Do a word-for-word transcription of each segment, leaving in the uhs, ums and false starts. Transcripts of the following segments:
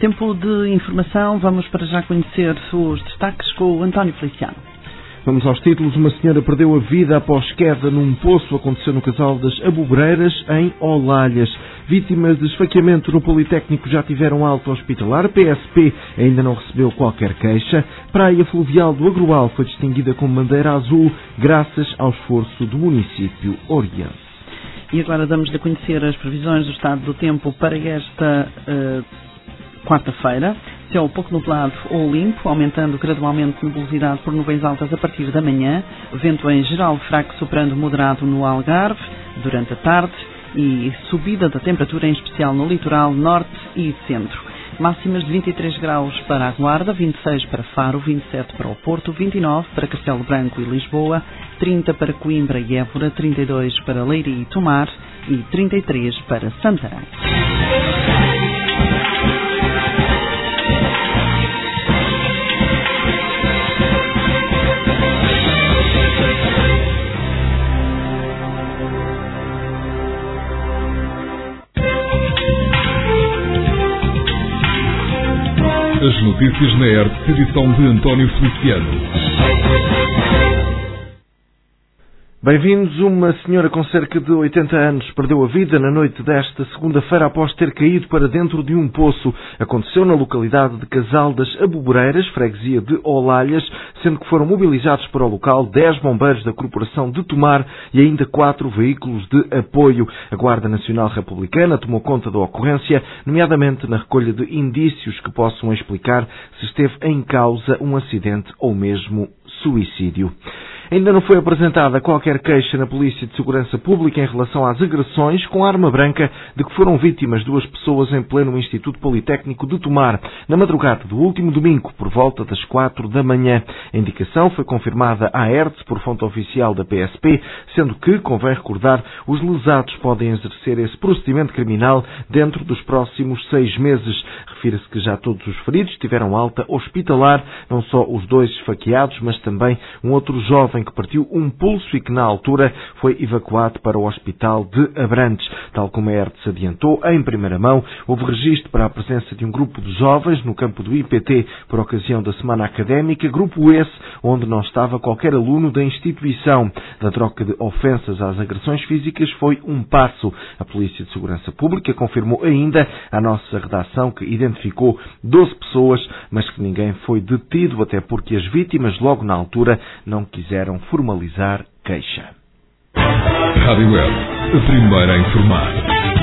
Tempo de informação, vamos para já conhecer os destaques com o António Feliciano. Vamos aos títulos. Uma senhora perdeu a vida após queda num poço. Aconteceu no casal das Abobreiras, em Olalhas. Vítimas de esfaqueamento no Politécnico já tiveram alta hospitalar. A P S P ainda não recebeu qualquer queixa. Praia Fluvial do Agroal foi distinguida como bandeira azul graças ao esforço do município oriense. E agora damos-lhe a conhecer as previsões do estado do tempo para esta uh, quarta-feira. Céu pouco nublado ou limpo, aumentando gradualmente a nebulosidade por nuvens altas a partir da manhã. Vento em geral fraco, soprando moderado no Algarve durante a tarde e subida da temperatura, em especial no litoral norte e centro. Máximas de vinte e três graus para a Guarda, vinte e seis para Faro, vinte e sete para o Porto, vinte e nove para Castelo Branco e Lisboa, trinta para Coimbra e Évora, trinta e dois para Leiria e Tomar e trinta e três para Santarém. As notícias na R T, edição de António Feliciano. Bem-vindos. Uma senhora com cerca de oitenta anos perdeu a vida na noite desta segunda-feira após ter caído para dentro de um poço. Aconteceu na localidade de Casal das Abobreiras, freguesia de Olalhas, sendo que foram mobilizados para o local dez bombeiros da Corporação de Tomar e ainda quatro veículos de apoio. A Guarda Nacional Republicana tomou conta da ocorrência, nomeadamente na recolha de indícios que possam explicar se esteve em causa um acidente ou mesmo suicídio. Ainda não foi apresentada qualquer queixa na Polícia de Segurança Pública em relação às agressões com arma branca de que foram vítimas duas pessoas em pleno Instituto Politécnico de Tomar, na madrugada do último domingo, por volta das quatro da manhã. A indicação foi confirmada à R T por fonte oficial da P S P, sendo que, convém recordar, os lesados podem exercer esse procedimento criminal dentro dos próximos seis meses. Refira-se que já todos os feridos tiveram alta hospitalar, não só os dois esfaqueados, mas também um outro jovem que partiu um pulso e que, na altura, foi evacuado para o Hospital de Abrantes. Tal como a R T se adiantou, em primeira mão, houve registro para a presença de um grupo de jovens no campo do I P T por ocasião da Semana Académica, grupo esse onde não estava qualquer aluno da instituição. Da troca de ofensas às agressões físicas foi um passo. A Polícia de Segurança Pública confirmou ainda à nossa redação que identificou doze pessoas, mas que ninguém foi detido, até porque as vítimas, logo na altura, não quiseram formalizar queixa. Rádio Web, a primeira a informar.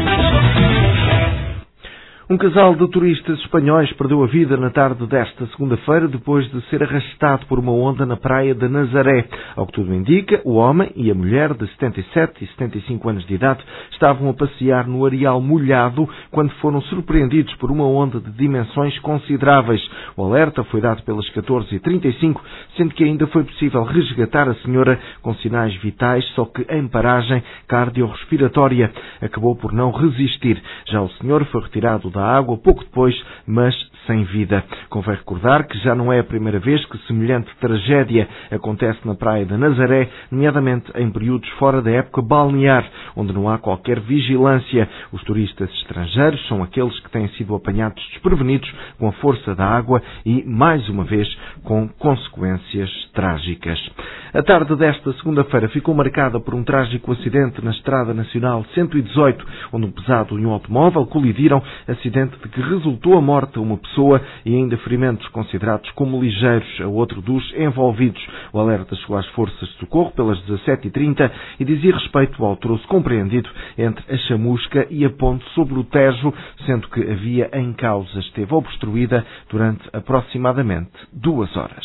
Um casal de turistas espanhóis perdeu a vida na tarde desta segunda-feira depois de ser arrastado por uma onda na praia de Nazaré. Ao que tudo indica, o homem e a mulher de setenta e sete e setenta e cinco anos de idade estavam a passear no areal molhado quando foram surpreendidos por uma onda de dimensões consideráveis. O alerta foi dado pelas catorze e trinta e cinco, sendo que ainda foi possível resgatar a senhora com sinais vitais, só que em paragem cardiorrespiratória. Acabou por não resistir. Já o senhor foi retirado da água pouco depois, mas sem vida. Convém recordar que já não é a primeira vez que semelhante tragédia acontece na praia de Nazaré, nomeadamente em períodos fora da época balnear, onde não há qualquer vigilância. Os turistas estrangeiros são aqueles que têm sido apanhados desprevenidos com a força da água e, mais uma vez, com consequências trágicas. A tarde desta segunda-feira ficou marcada por um trágico acidente na Estrada Nacional cento e dezoito, onde um pesado e um automóvel colidiram, acidente de que resultou a morte a uma pessoa e ainda ferimentos considerados como ligeiros a outro dos envolvidos. O alerta chegou às forças de socorro pelas dezassete e trinta e dizia respeito ao troço compreendido entre a Chamusca e a ponte sobre o Tejo, sendo que a via em causa esteve obstruída durante aproximadamente duas horas.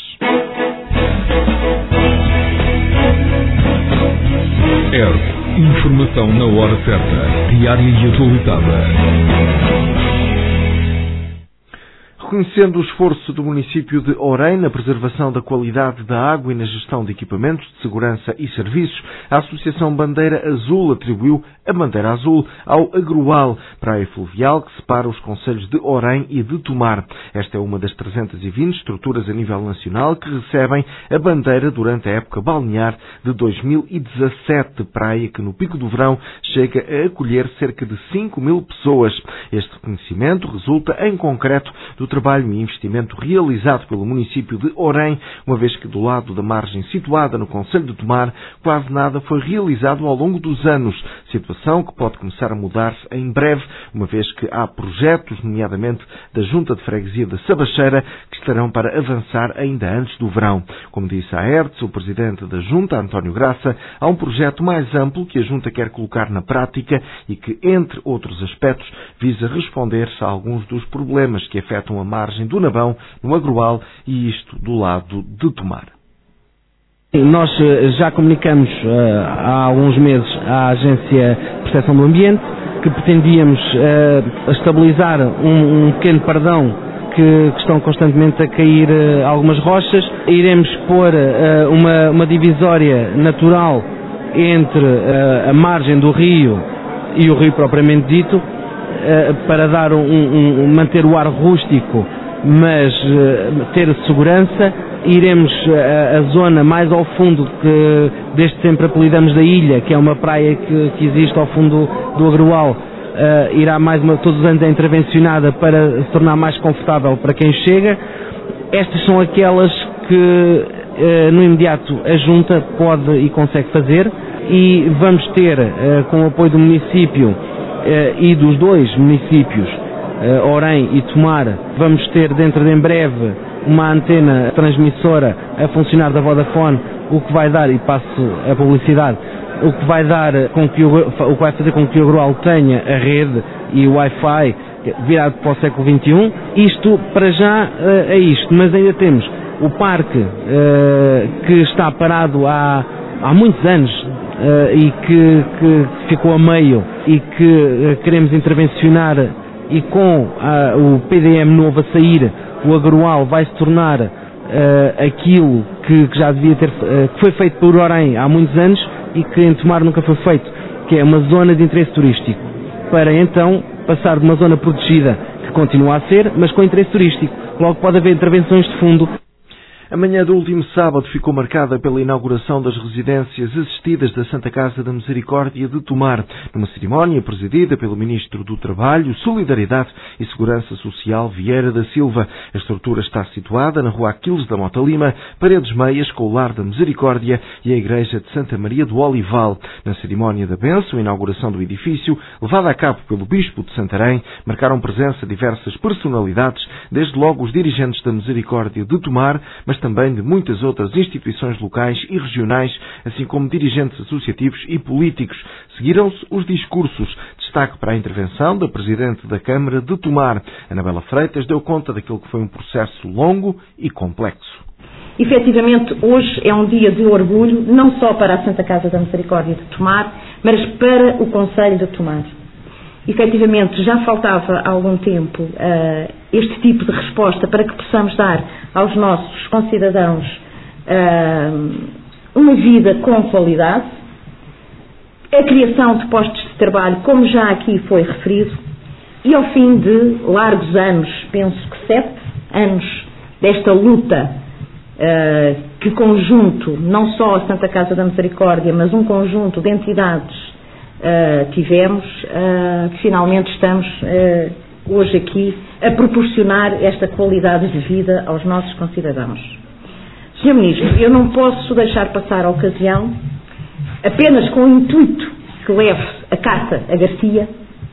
R T, informação na hora certa, diária e atualizada. Reconhecendo o esforço do município de Orem na preservação da qualidade da água e na gestão de equipamentos de segurança e serviços, a Associação Bandeira Azul atribuiu a Bandeira Azul ao Agroal, praia fluvial que separa os concelhos de Orem e de Tomar. Esta é uma das trezentas e vinte estruturas a nível nacional que recebem a bandeira durante a época balnear de dois mil e dezassete, praia que no pico do verão chega a acolher cerca de cinco mil pessoas. Este reconhecimento resulta em concreto do trabalho e investimento realizado pelo município de Orem, uma vez que do lado da margem situada no concelho de Tomar, quase nada foi realizado ao longo dos anos, situação que pode começar a mudar-se em breve, uma vez que há projetos, nomeadamente da Junta de Freguesia da Sabacheira, que estarão para avançar ainda antes do verão. Como disse a Hertz, o presidente da Junta, António Graça, há um projeto mais amplo que a Junta quer colocar na prática e que, entre outros aspectos, visa responder-se a alguns dos problemas que afetam a margem do Nabão, no Agroal, e isto do lado de Tomar. Nós já comunicamos uh, há alguns meses à Agência de Proteção do Ambiente que pretendíamos uh, estabilizar um, um pequeno pardão que, que estão constantemente a cair uh, algumas rochas. Iremos pôr uh, uma, uma divisória natural entre uh, a margem do rio e o rio propriamente dito, uh, para dar um, um, manter o ar rústico, mas uh, ter segurança. Iremos a, a zona mais ao fundo, que desde sempre apelidamos da ilha, que é uma praia que, que existe ao fundo do Agroal, uh, irá mais uma, todos os anos é intervencionada para se tornar mais confortável para quem chega. Estas são aquelas que uh, no imediato a Junta pode e consegue fazer, e vamos ter, uh, com o apoio do município uh, e dos dois municípios, uh, Orem e Tomar, vamos ter dentro de em breve uma antena transmissora a funcionar da Vodafone, o que vai dar, e passo a publicidade, o que vai dar com que o, o que vai fazer com que o Agroal tenha a rede e o Wi-Fi virado para o século vinte e um. Isto, para já, é isto, mas ainda temos o parque que está parado há, há muitos anos e que, que ficou a meio e que queremos intervencionar, e com a, o P D M novo a sair, o Agroal vai se tornar uh, aquilo que, que já devia ter, uh, que foi feito por Orem há muitos anos e que em Tomar nunca foi feito, que é uma zona de interesse turístico, para então passar de uma zona protegida, que continua a ser, mas com interesse turístico. Logo pode haver intervenções de fundo. A manhã do último sábado ficou marcada pela inauguração das residências assistidas da Santa Casa da Misericórdia de Tomar, numa cerimónia presidida pelo Ministro do Trabalho, Solidariedade e Segurança Social, Vieira da Silva. A estrutura está situada na rua Aquiles da Mota Lima, Paredes Meias, com o Lar da Misericórdia e a Igreja de Santa Maria do Olival. Na cerimónia da bênção e inauguração do edifício, levada a cabo pelo Bispo de Santarém, marcaram presença diversas personalidades, desde logo os dirigentes da Misericórdia de Tomar, mas também de muitas outras instituições locais e regionais, assim como dirigentes associativos e políticos. Seguiram-se os discursos. Destaque para a intervenção da Presidente da Câmara de Tomar. Anabela Freitas deu conta daquilo que foi um processo longo e complexo. Efetivamente, hoje é um dia de orgulho, não só para a Santa Casa da Misericórdia de Tomar, mas para o Concelho de Tomar. Efetivamente, já faltava há algum tempo uh, este tipo de resposta para que possamos dar aos nossos concidadãos uh, uma vida com qualidade, a criação de postos de trabalho, como já aqui foi referido, e ao fim de largos anos, penso que sete anos desta luta, uh, que conjunto, não só a Santa Casa da Misericórdia, mas um conjunto de entidades Uh, tivemos, uh, que finalmente estamos uh, hoje aqui a proporcionar esta qualidade de vida aos nossos concidadãos. senhor Ministro, eu não posso deixar passar a ocasião, apenas com o intuito que leve a carta a Garcia,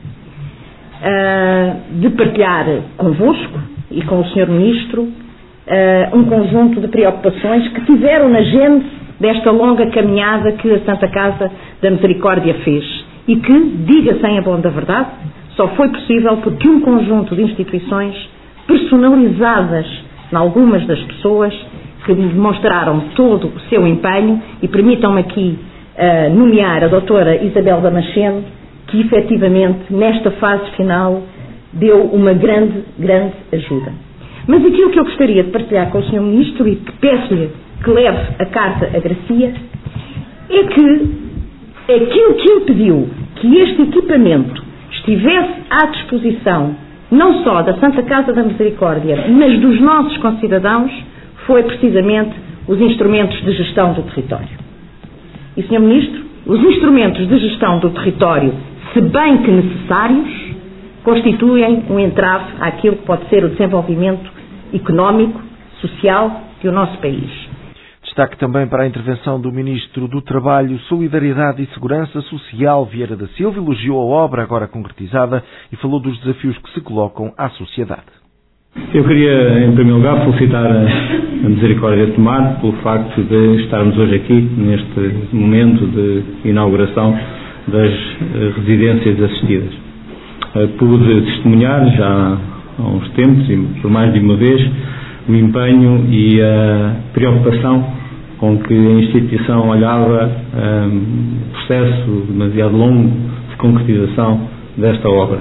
uh, de partilhar convosco e com o senhor Ministro uh, um conjunto de preocupações que tiveram na gênese desta longa caminhada que a Santa Casa da Misericórdia fez e que, diga-se em a bom da verdade, só foi possível porque um conjunto de instituições personalizadas em algumas das pessoas que demonstraram todo o seu empenho, e permitam-me aqui uh, nomear a doutora Isabel Damasceno, que efetivamente nesta fase final deu uma grande, grande ajuda. Mas aquilo que eu gostaria de partilhar com o senhor Ministro e que peço-lhe que leve a carta a Gracia é que aquilo que ele pediu, que este equipamento estivesse à disposição não só da Santa Casa da Misericórdia, mas dos nossos concidadãos, foi precisamente os instrumentos de gestão do território. E, senhor Ministro, os instrumentos de gestão do território, se bem que necessários, constituem um entrave àquilo que pode ser o desenvolvimento económico, social do nosso país. Destaque também para a intervenção do Ministro do Trabalho, Solidariedade e Segurança Social, Vieira da Silva, elogiou a obra agora concretizada e falou dos desafios que se colocam à sociedade. Eu queria, em primeiro lugar, felicitar a Misericórdia de Tomar pelo facto de estarmos hoje aqui, neste momento de inauguração das residências assistidas. Pude testemunhar já há uns tempos, e por mais de uma vez, o empenho e a preocupação com que a instituição olhava um processo demasiado longo de concretização desta obra.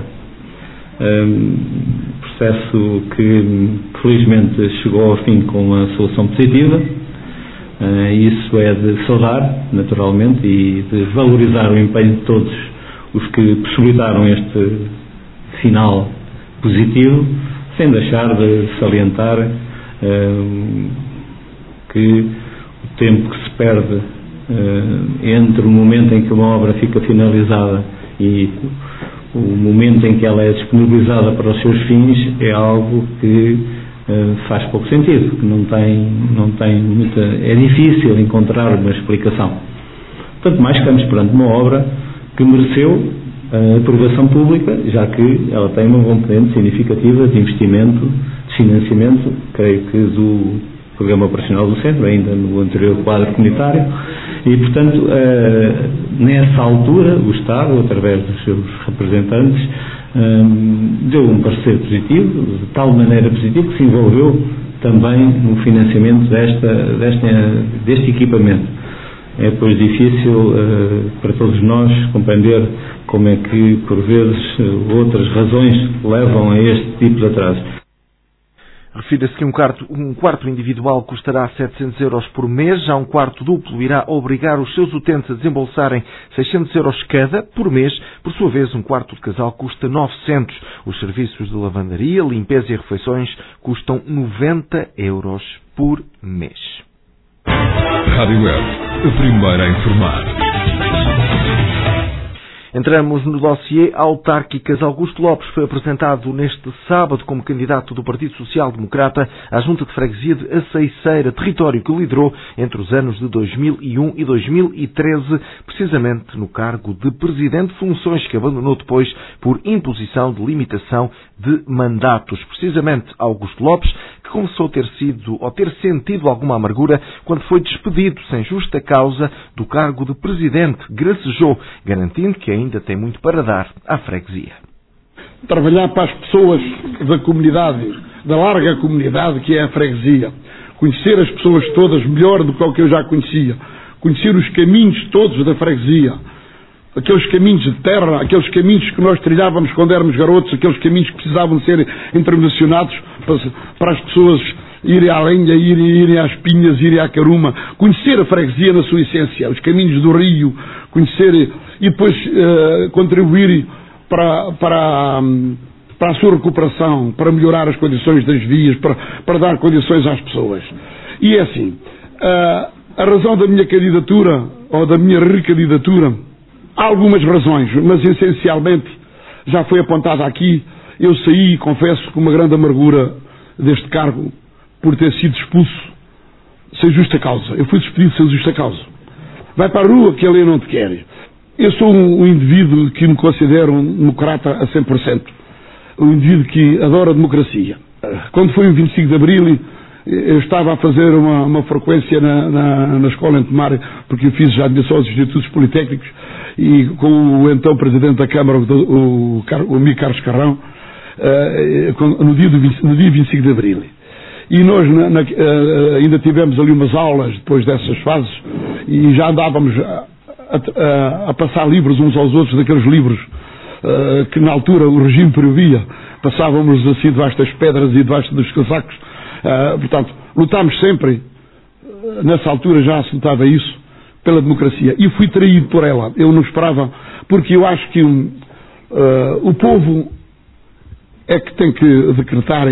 Um processo que felizmente chegou ao fim com uma solução positiva. Uh, isso é de saudar, naturalmente, e de valorizar o empenho de todos os que possibilitaram este final positivo, sem deixar de salientar uh, que o tempo que se perde uh, entre o momento em que uma obra fica finalizada e o momento em que ela é disponibilizada para os seus fins é algo que uh, faz pouco sentido, que não tem, não tem muita, é difícil encontrar uma explicação. Tanto mais que estamos perante uma obra que mereceu a aprovação pública, já que ela tem uma componente significativa de investimento, de financiamento, creio que do Programa Operacional do Centro, ainda no anterior quadro comunitário, e, portanto, eh, nessa altura, o Estado, através dos seus representantes, eh, deu um parecer positivo, de tal maneira positivo que se envolveu também no financiamento desta, desta, deste equipamento. É, pois, difícil eh, para todos nós compreender como é que, por vezes, outras razões levam a este tipo de atraso. Refira-se que um quarto, um quarto individual custará setecentos euros por mês, já um quarto duplo irá obrigar os seus utentes a desembolsarem seiscentos euros cada por mês. Por sua vez, um quarto de casal custa novecentos. Os serviços de lavandaria, limpeza e refeições custam noventa euros por mês. Rádio Web, a primeira a informar. Entramos no dossiê autárquicas. Augusto Lopes foi apresentado neste sábado como candidato do Partido Social Democrata à Junta de Freguesia de Aceiceira, território que liderou entre os anos de dois mil e um e dois mil e treze, precisamente no cargo de presidente, funções que abandonou depois por imposição de limitação de mandatos. Precisamente Augusto Lopes, que começou a ter sido ou ter sentido alguma amargura quando foi despedido sem justa causa do cargo de presidente, gracejou, garantindo que ainda tem muito para dar à freguesia. Trabalhar para as pessoas da comunidade, da larga comunidade que é a freguesia. Conhecer as pessoas todas melhor do que o que eu já conhecia. Conhecer os caminhos todos da freguesia. Aqueles caminhos de terra, aqueles caminhos que nós trilhávamos quando éramos garotos, aqueles caminhos que precisavam de ser intervencionados para, para as pessoas irem à lenha, irem, irem às pinhas, irem à caruma. Conhecer a freguesia na sua essência, os caminhos do rio, conhecer e depois uh, contribuir para, para, para a sua recuperação, para melhorar as condições das vias, para, para dar condições às pessoas. E é assim, uh, a razão da minha candidatura, ou da minha recandidatura, há algumas razões, mas essencialmente já foi apontada aqui. Eu saí, confesso, com uma grande amargura deste cargo por ter sido expulso sem justa causa. Eu fui despedido sem justa causa. Vai para a rua que a lei não te quer. Eu sou um, um indivíduo que me considero um democrata a cem por cento. Um indivíduo que adora a democracia. Quando foi o vinte e cinco de Abril, eu estava a fazer uma, uma frequência na, na, na escola em Tomar, porque eu fiz já admissão aos institutos politécnicos, e com o então Presidente da Câmara, o, o, o amigo Carlos Carrão, uh, no, dia do, no dia vinte e cinco de Abril. E nós na, na, uh, ainda tivemos ali umas aulas depois dessas fases, e já andávamos a, a, a passar livros uns aos outros, daqueles livros uh, que na altura o regime proibia, passávamos assim debaixo das pedras e debaixo dos casacos. Uh, portanto, lutámos sempre, uh, nessa altura já se notava isso, pela democracia. E fui traído por ela. Eu não esperava, porque eu acho que um, uh, o povo é que tem que decretar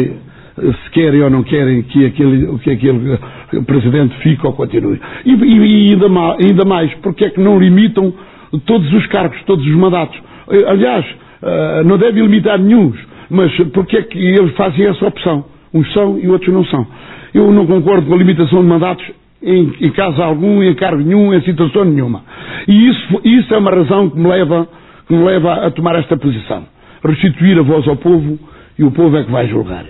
se querem ou não querem que aquele, que aquele presidente fique ou continue. E, e, e ainda, mais, ainda mais, porque é que não limitam todos os cargos, todos os mandatos? Aliás, uh, não deve limitar nenhum, mas porque é que eles fazem essa opção? Uns são e outros não são. Eu não concordo com a limitação de mandatos em, em caso algum, em cargo nenhum, em situação nenhuma. E isso, isso é uma razão que me leva, que me leva a tomar esta posição. Restituir a voz ao povo e o povo é que vai julgar.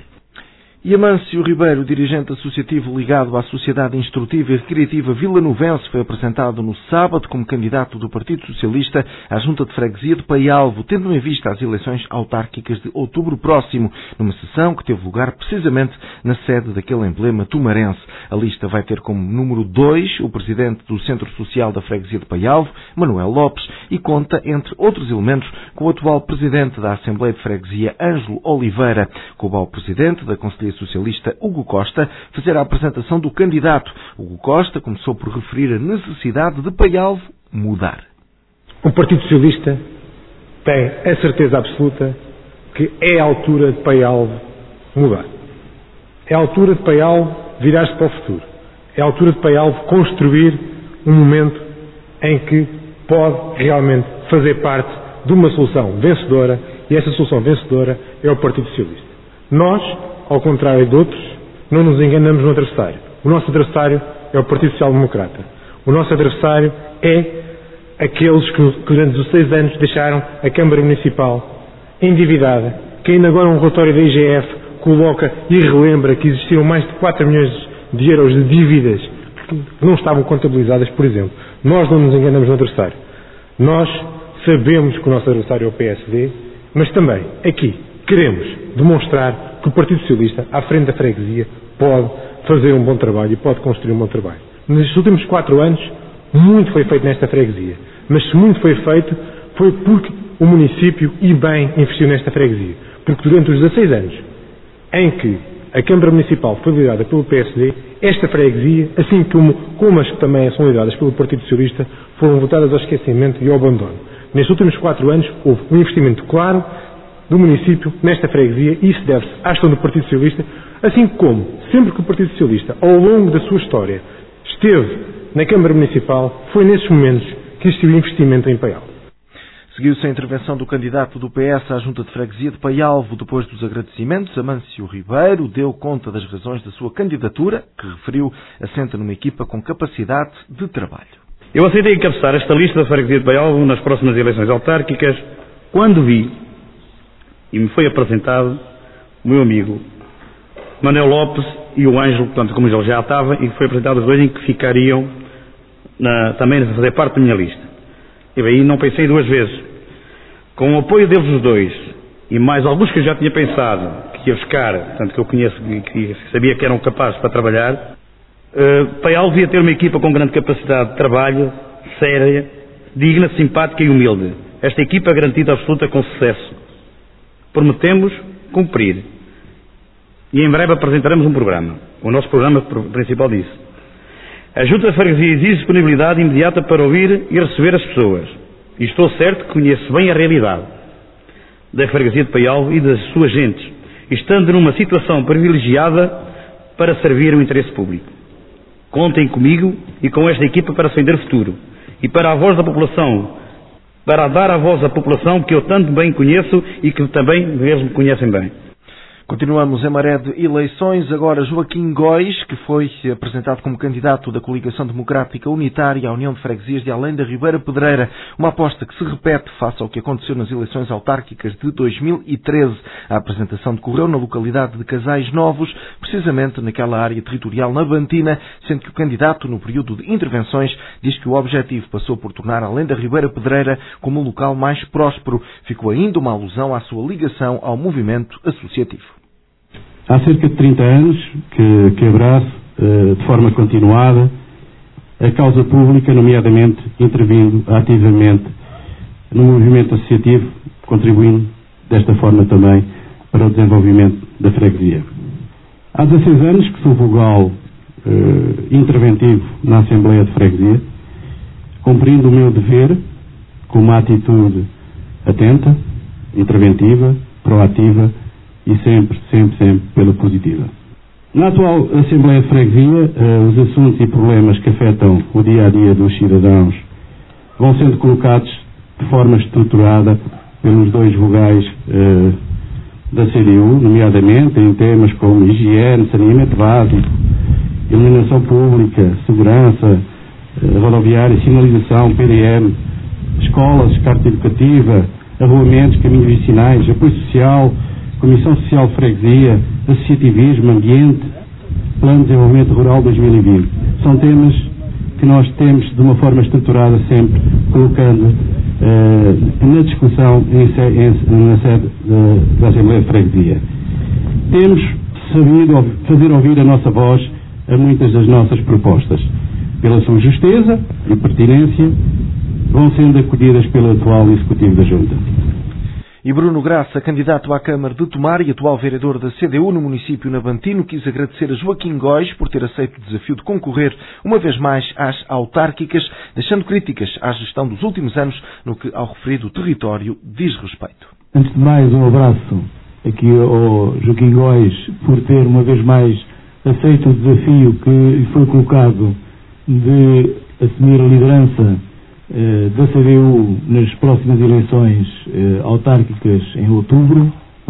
E Amâncio Ribeiro, dirigente associativo ligado à Sociedade Instrutiva e Recreativa Vilanovense, foi apresentado no sábado como candidato do Partido Socialista à Junta de Freguesia de Paialvo, tendo em vista as eleições autárquicas de outubro próximo, numa sessão que teve lugar precisamente na sede daquele emblema tumarense. A lista vai ter como número dois o presidente do Centro Social da Freguesia de Paialvo, Manuel Lopes, e conta, entre outros elementos, com o atual presidente da Assembleia de Freguesia, Ângelo Oliveira, com o presidente da Conselhia Socialista, Hugo Costa, fazer a apresentação do candidato. Hugo Costa começou por referir a necessidade de Paialvo mudar. O Partido Socialista tem a certeza absoluta que é a altura de Paialvo mudar. É a altura de Paialvo virar-se para o futuro. É a altura de Paialvo construir um momento em que pode realmente fazer parte de uma solução vencedora, e essa solução vencedora é o Partido Socialista. Nós, ao contrário de outros, não nos enganamos no adversário. O nosso adversário é o Partido Social Democrata. O nosso adversário é aqueles que, que durante os seis anos deixaram a Câmara Municipal endividada, que ainda agora um relatório da I G F coloca e relembra que existiram mais de quatro milhões de euros de dívidas que não estavam contabilizadas, por exemplo. Nós não nos enganamos no adversário. Nós sabemos que o nosso adversário é o P S D, mas também, aqui, queremos demonstrar que o Partido Socialista, à frente da freguesia, pode fazer um bom trabalho e pode construir um bom trabalho. Nestes últimos quatro anos, muito foi feito nesta freguesia. Mas se muito foi feito, foi porque o município, e bem, investiu nesta freguesia. Porque durante os dezasseis anos em que a Câmara Municipal foi liderada pelo P S D, esta freguesia, assim como, como as que também são lideradas pelo Partido Socialista, foram votadas ao esquecimento e ao abandono. Nestes últimos quatro anos, houve um investimento claro do município nesta freguesia, e isso deve-se à ação do Partido Socialista, assim como, sempre que o Partido Socialista, ao longo da sua história, esteve na Câmara Municipal, foi nesses momentos que existiu investimento em Paialvo. Seguiu-se a intervenção do candidato do P S à Junta de Freguesia de Paialvo. Depois dos agradecimentos, Amâncio Ribeiro deu conta das razões da sua candidatura, que referiu assenta numa equipa com capacidade de trabalho. Eu aceitei encabeçar esta lista da Freguesia de Paialvo nas próximas eleições autárquicas, quando vi e me foi apresentado o meu amigo Manuel Lopes e o Ângelo, portanto, como ele já estava, e foi apresentado os dois em que ficariam na, também a fazer parte da minha lista. E aí não pensei duas vezes. Com o apoio deles os dois, e mais alguns que eu já tinha pensado que ia buscar, portanto, que eu conheço e que sabia que eram capazes para trabalhar, uh, Paialvo devia ter uma equipa com grande capacidade de trabalho, séria, digna, simpática e humilde. Esta equipa garantida absoluta com sucesso. Prometemos cumprir. E em breve apresentaremos um programa. O nosso programa principal diz: a Junta de Freguesia exige disponibilidade imediata para ouvir e receber as pessoas. E estou certo que conheço bem a realidade da Freguesia de Paialvo e das suas gentes, estando numa situação privilegiada para servir o interesse público. Contem comigo e com esta equipa para defender o futuro e para a voz da população, para dar a voz à população que eu tanto bem conheço e que também eles me conhecem bem. Continuamos em maré de eleições. Agora Joaquim Góis, que foi apresentado como candidato da Coligação Democrática Unitária à União de Freguesias de Além da Ribeira Pedreira. Uma aposta que se repete face ao que aconteceu nas eleições autárquicas de dois mil e treze. A apresentação decorreu na localidade de Casais Novos, precisamente naquela área territorial navantina, sendo que o candidato, no período de intervenções, diz que o objetivo passou por tornar Além da Ribeira Pedreira como um local mais próspero. Ficou ainda uma alusão à sua ligação ao movimento associativo. Há cerca de trinta anos que, que abraço, eh, de forma continuada, a causa pública, nomeadamente intervindo ativamente no movimento associativo, contribuindo desta forma também para o desenvolvimento da freguesia. Há dezasseis anos que sou vogal eh, interventivo na Assembleia de Freguesia, cumprindo o meu dever com uma atitude atenta, interventiva, proativa e sempre, sempre, sempre pela positiva. Na atual Assembleia de Freguesia, eh, os assuntos e problemas que afetam o dia-a-dia dos cidadãos vão sendo colocados de forma estruturada pelos dois vogais eh, da C D U, nomeadamente em temas como higiene, saneamento básico, iluminação pública, segurança eh, rodoviária, sinalização, P D M, escolas, carta educativa, arruamentos, caminhos vicinais, apoio social, Comissão Social de Freguesia, associativismo, ambiente, Plano de Desenvolvimento Rural dois mil e vinte. São temas que nós temos de uma forma estruturada sempre colocando eh, na discussão em, em, na sede da Assembleia de Freguesia. Temos sabido fazer ouvir a nossa voz a muitas das nossas propostas. Pela sua justeza e pertinência, vão sendo acolhidas pelo atual Executivo da Junta. E Bruno Graça, candidato à Câmara de Tomar e atual vereador da C D U no município Navantino, quis agradecer a Joaquim Góis por ter aceito o desafio de concorrer uma vez mais às autárquicas, deixando críticas à gestão dos últimos anos no que ao referido território diz respeito. Antes de mais, um abraço aqui ao Joaquim Góis por ter uma vez mais aceito o desafio que lhe foi colocado de assumir a liderança da C D U nas próximas eleições eh, autárquicas em outubro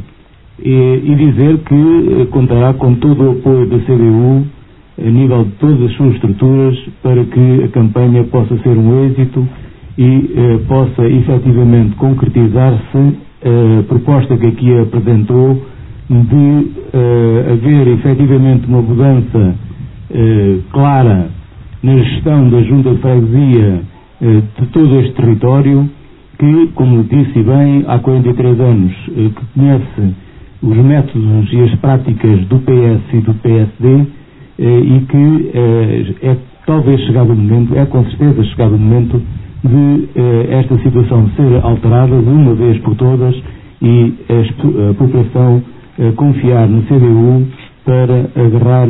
e, e dizer que eh, contará com todo o apoio da C D U a nível de todas as suas estruturas para que a campanha possa ser um êxito e eh, possa efetivamente concretizar-se a proposta que aqui apresentou de eh, haver efetivamente uma mudança eh, clara na gestão da Junta de Freguesia de todo este território que, como disse bem, há quarenta e três anos que conhece os métodos e as práticas do P S e do P S D e que é talvez chegado o momento, é com certeza chegado o momento de esta situação ser alterada de uma vez por todas e a população confiar no C D U para agarrar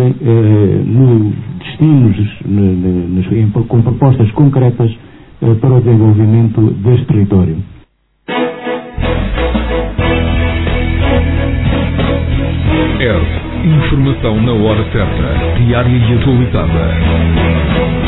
no destinos no, no, com propostas concretas para o desenvolvimento deste território. E R T, informação na hora certa, diária e atualizada.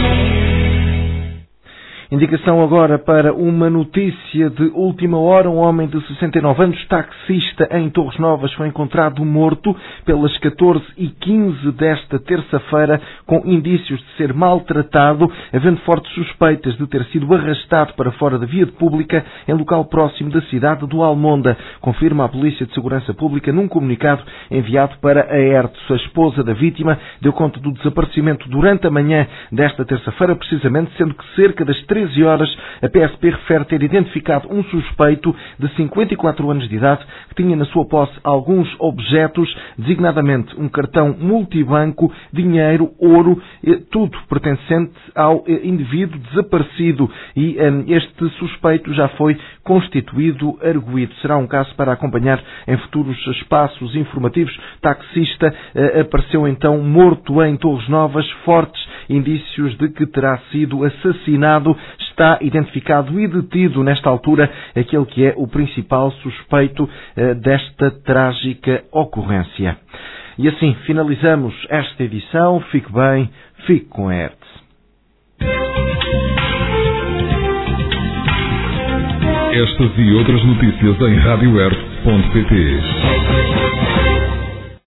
Indicação agora para uma notícia de última hora. Um homem de sessenta e nove anos, taxista em Torres Novas, foi encontrado morto pelas catorze e quinze desta terça-feira, com indícios de ser maltratado, havendo fortes suspeitas de ter sido arrastado para fora da via pública em local próximo da cidade do Almonda, confirma a Polícia de Segurança Pública num comunicado enviado para a E R T. A esposa da vítima deu conta do desaparecimento durante a manhã desta terça-feira, precisamente, sendo que cerca das treze horas, a P S P refere ter identificado um suspeito de cinquenta e quatro anos de idade que tinha na sua posse alguns objetos, designadamente um cartão multibanco, dinheiro, ouro, tudo pertencente ao indivíduo desaparecido, e um, este suspeito já foi constituído arguido. Será um caso para acompanhar em futuros espaços informativos. Taxista uh, apareceu então morto em Torres Novas, fortes indícios de que terá sido assassinado. Está identificado e detido nesta altura aquele que é o principal suspeito uh, desta trágica ocorrência. E assim finalizamos esta edição. Fique bem, fique com a E R T. Estas e outras notícias em rádio R T ponto pt.